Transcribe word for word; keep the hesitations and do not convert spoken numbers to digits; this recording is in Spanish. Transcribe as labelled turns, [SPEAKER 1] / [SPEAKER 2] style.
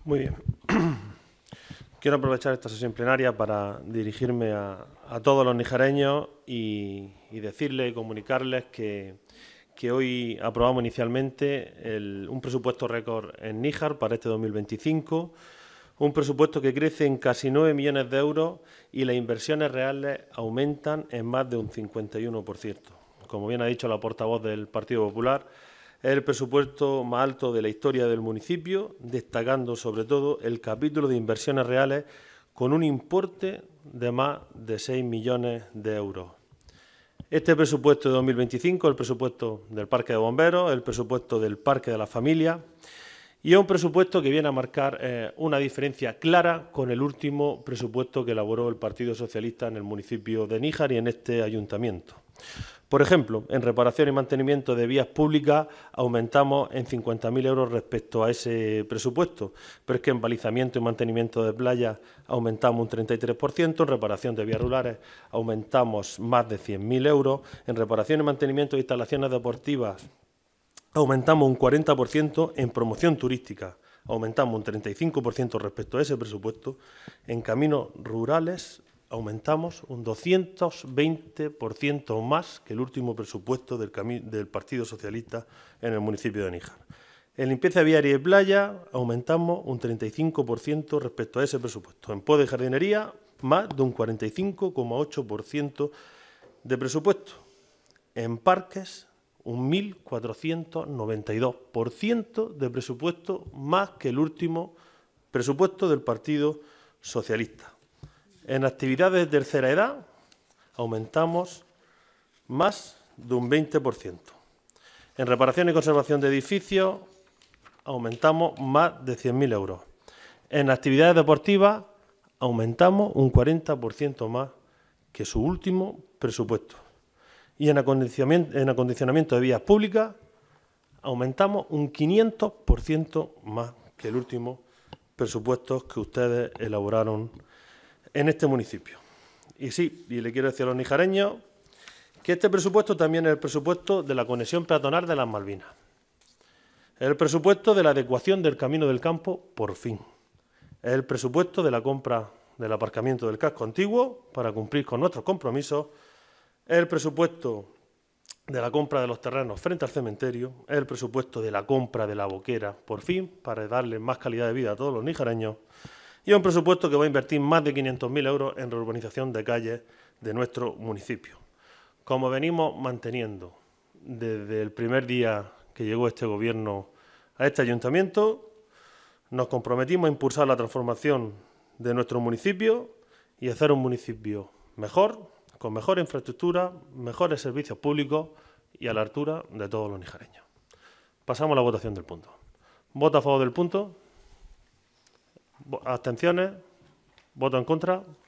[SPEAKER 1] Muy bien. Quiero aprovechar esta sesión plenaria para dirigirme a, a todos los nijareños y, y decirles y comunicarles que, que hoy aprobamos inicialmente el, un presupuesto récord en Níjar para este dos mil veinticinco, un presupuesto que crece en casi nueve millones de euros y las inversiones reales aumentan en más de un cincuenta y uno por ciento. Como bien ha dicho la portavoz del Partido Popular, es el presupuesto más alto de la historia del municipio, destacando sobre todo el capítulo de inversiones reales con un importe de más de seis millones de euros. Este presupuesto de dos mil veinticinco es el presupuesto del Parque de Bomberos, el presupuesto del Parque de la Familia y es un presupuesto que viene a marcar eh, una diferencia clara con el último presupuesto que elaboró el Partido Socialista en el municipio de Níjar y en este ayuntamiento. Por ejemplo, en reparación y mantenimiento de vías públicas aumentamos en cincuenta mil euros respecto a ese presupuesto, pero es que en balizamiento y mantenimiento de playas aumentamos un treinta y tres por ciento, en reparación de vías rurales aumentamos más de cien mil euros, en reparación y mantenimiento de instalaciones deportivas aumentamos un cuarenta por ciento, en promoción turística aumentamos un treinta y cinco por ciento respecto a ese presupuesto, en caminos rurales aumentamos un doscientos veinte por ciento más que el último presupuesto del, del Partido Socialista en el municipio de Níjar. En limpieza viaria y playa aumentamos un treinta y cinco por ciento respecto a ese presupuesto. En poda y jardinería, más de un cuarenta y cinco coma ocho por ciento de presupuesto. En parques, un mil cuatrocientos noventa y dos por ciento de presupuesto más que el último presupuesto del Partido Socialista. En actividades de tercera edad aumentamos más de un veinte por ciento. En reparación y conservación de edificios aumentamos más de cien mil euros. En actividades deportivas aumentamos un cuarenta por ciento más que su último presupuesto. Y en acondicionamiento, en acondicionamiento de vías públicas aumentamos un quinientos por ciento más que el último presupuesto que ustedes elaboraron en este municipio. Y sí, y le quiero decir a los nijareños que este presupuesto también es el presupuesto de la conexión peatonal de las Malvinas. Es el presupuesto de la adecuación del Camino del Campo, por fin. Es el presupuesto de la compra del aparcamiento del casco antiguo para cumplir con nuestros compromisos. Es el presupuesto de la compra de los terrenos frente al cementerio. Es el presupuesto de la compra de la boquera, por fin, para darle más calidad de vida a todos los nijareños. Y es un presupuesto que va a invertir más de quinientos mil euros en reurbanización de calles de nuestro municipio. Como venimos manteniendo desde el primer día que llegó este gobierno a este ayuntamiento, nos comprometimos a impulsar la transformación de nuestro municipio y hacer un municipio mejor, con mejor infraestructura, mejores servicios públicos y a la altura de todos los nijareños. Pasamos a la votación del punto. ¿Vota a favor del punto? ¿Abstenciones? ¿Voto en contra?